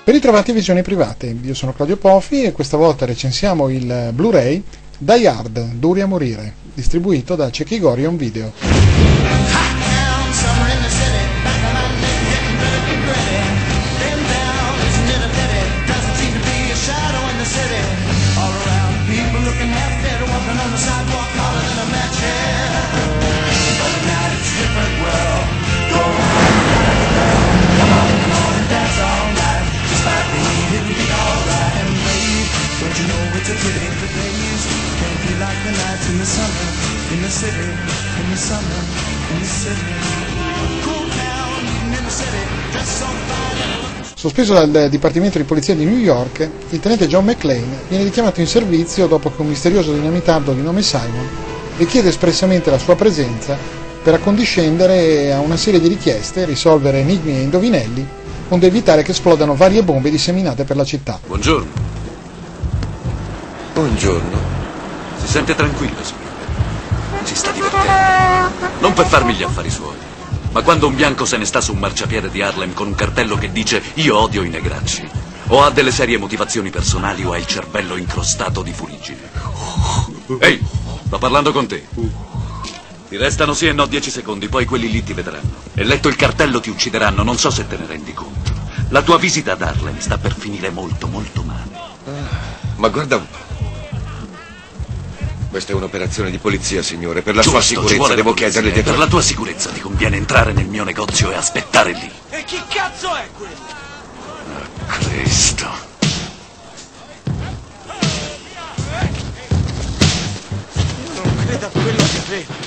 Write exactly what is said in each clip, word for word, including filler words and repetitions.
Ben ritrovati a Visioni Private, io sono Claudio Pofi e questa volta recensiamo il Blu-ray Die Hard, Duri a morire, distribuito da Cechigorion Video. Sospeso dal Dipartimento di Polizia di New York, il tenente John McClane viene richiamato in servizio dopo che un misterioso dinamitardo di nome Simon richiede espressamente la sua presenza per accondiscendere a una serie di richieste, risolvere enigmi e indovinelli, onde evitare che esplodano varie bombe disseminate per la città. Buongiorno. Buongiorno. Si sente tranquillo, signore? Si sta divertendo. Non per farmi gli affari suoi, ma quando un bianco se ne sta su un marciapiede di Harlem con un cartello che dice «Io odio i negracci», o ha delle serie motivazioni personali o ha il cervello incrostato di fuliggine. Ehi, sto parlando con te. Ti restano sì e no dieci secondi, poi quelli lì ti vedranno. E letto il cartello ti uccideranno, non so se te ne rendi conto. La tua visita ad Harlem sta per finire molto, molto male. Ah, ma guarda un po'. Questa è un'operazione di polizia, signore. Per la Giusto, sua sicurezza devo chiederle di... Per la tua sicurezza ti conviene entrare nel mio negozio e aspettare lì. E chi cazzo è quello? Ah, Cristo. Io non credo a quello che vedo.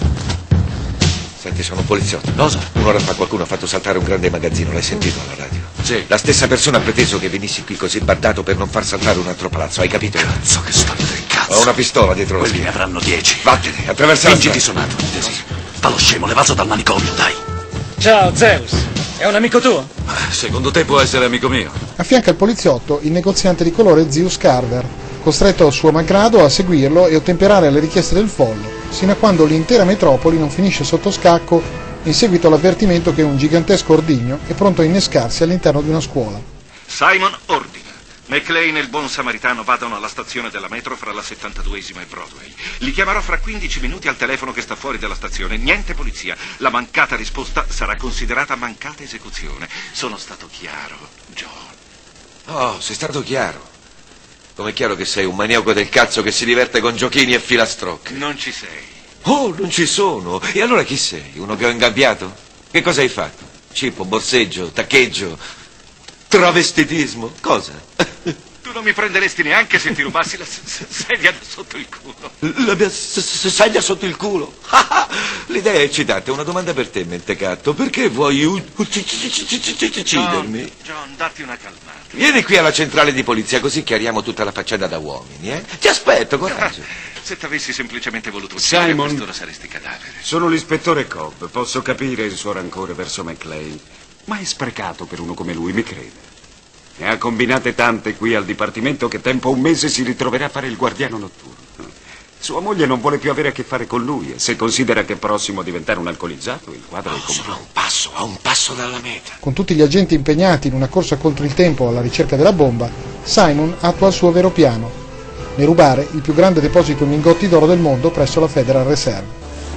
Senti, sono un poliziotto. Cosa? Un'ora fa qualcuno ha fatto saltare un grande magazzino, l'hai sentito alla radio? Sì. La stessa persona ha preteso che venissi qui così bardato per non far saltare un altro palazzo, hai capito? Cazzo, che storia del cazzo. Ho una pistola dietro la Quelli ne schiena. avranno dieci. Vattene, attraversa la Fingiti strada. suonato, intesi. Fallo scemo, levato dal manicomio, dai. Ciao, Zeus. È un amico tuo? Secondo te può essere amico mio? Affianca il poliziotto il negoziante di colore Zeus Carver, costretto a suo malgrado a seguirlo e ottemperare alle richieste del follo, sino a quando l'intera metropoli non finisce sotto scacco in seguito all'avvertimento che un gigantesco ordigno è pronto a innescarsi all'interno di una scuola. Simon ordina. McClane e il buon samaritano vadano alla stazione della metro fra la settantaduesima e Broadway. Li chiamerò fra quindici minuti al telefono che sta fuori dalla stazione. Niente polizia. La mancata risposta sarà considerata mancata esecuzione. Sono stato chiaro, John. Oh, sei stato chiaro. Com'è chiaro che sei un maniaco del cazzo che si diverte con giochini e filastrocche. Non ci sei. Oh, non ci sono. E allora chi sei? Uno che ho ingabbiato? Che cosa hai fatto? Cipo, borseggio, taccheggio, travestitismo? Cosa? Tu non mi prenderesti neanche se ti rubassi la s- s- sedia da sotto il culo. La mia s- s- sedia sotto il culo. L'idea è eccitante. Una domanda per te, mentecatto. Perché vuoi u- uccidermi? John, John, datti una calmata. Vieni qui alla centrale di polizia, così chiariamo tutta la faccenda da uomini, eh? Ti aspetto, coraggio. Se t'avessi semplicemente voluto uccidere, Simon. quest'ora saresti cadavere. Sono l'ispettore Cobb, posso capire il suo rancore verso McClane, ma è sprecato per uno come lui, mi crede. Ne ha combinate tante qui al dipartimento che tempo un mese si ritroverà a fare il guardiano notturno. Sua moglie non vuole più avere a che fare con lui e se considera che è prossimo a diventare un alcolizzato, il quadro è Oh, sono a completo. un passo, a un passo dalla meta. Con tutti gli agenti impegnati in una corsa contro il tempo alla ricerca della bomba, Simon attua il suo vero piano: ne rubare il più grande deposito in lingotti d'oro del mondo presso la Federal Reserve.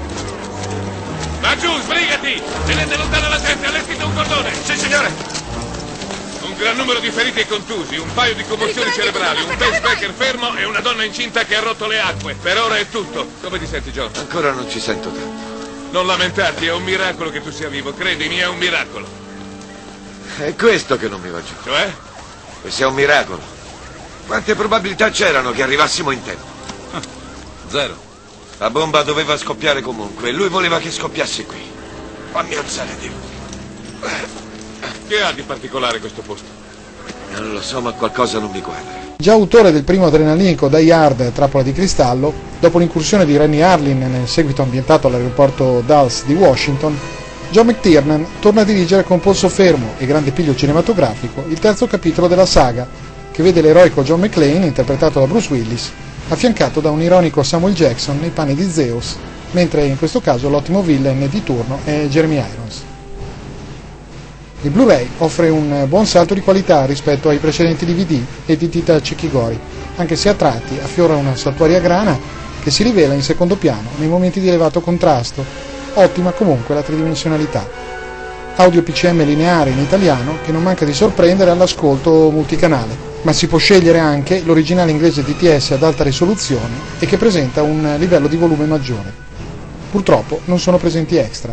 Va giù, sbrigati! Tenete lontana la gente, allestite un cordone! Sì, signore. Un gran numero di feriti e contusi, un paio di commozioni cerebrali, un pacemaker fermo e una donna incinta che ha rotto le acque. Per ora è tutto. Come ti senti, John? Ancora non ci sento tanto. Non lamentarti, è un miracolo che tu sia vivo, credimi, è un miracolo. È questo che non mi va giù. Cioè? Che sia un miracolo. Quante probabilità c'erano che arrivassimo in tempo? Zero. La bomba doveva scoppiare comunque e lui voleva che scoppiasse qui. Fammi alzare di più. Che ha di particolare questo posto? Non lo so, ma qualcosa non mi quadra. Già autore del primo adrenalinico Die Hard, Trappola di cristallo, dopo l'incursione di Rennie Harlin nel seguito ambientato all'aeroporto Dulles di Washington, John McTiernan torna a dirigere con polso fermo e grande piglio cinematografico il terzo capitolo della saga, che vede l'eroico John McClane, interpretato da Bruce Willis, affiancato da un ironico Samuel Jackson nei panni di Zeus, mentre in questo caso l'ottimo villain di turno è Jeremy Irons. Il Blu-ray offre un buon salto di qualità rispetto ai precedenti D V D editi da Cecchigori, anche se a tratti affiora una saltuaria grana che si rivela in secondo piano nei momenti di elevato contrasto. Ottima comunque la tridimensionalità. Audio P C M lineare in italiano che non manca di sorprendere all'ascolto multicanale, ma si può scegliere anche l'originale inglese D T S ad alta risoluzione e che presenta un livello di volume maggiore. Purtroppo non sono presenti extra.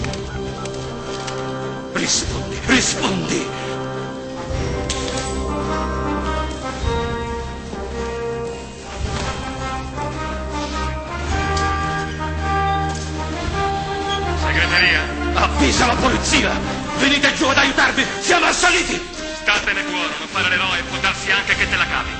Rispondi, rispondi! Segreteria? Avvisa la polizia! Venite giù ad aiutarmi! Siamo assaliti! Statene buono, non fare l'eroe, può darsi anche che te la cavi.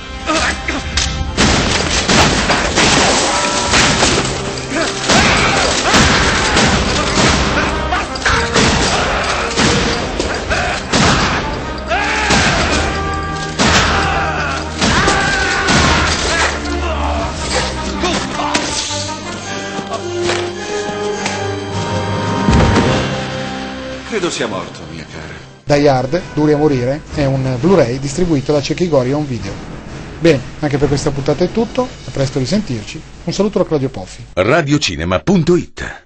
Credo sia morto, mia cara. Die Hard, Duri a morire, è un Blu-ray distribuito da Cecchigori Home Video. Bene, anche per questa puntata è tutto, a presto risentirci. Un saluto da Claudio Poffi. radiocinema punto it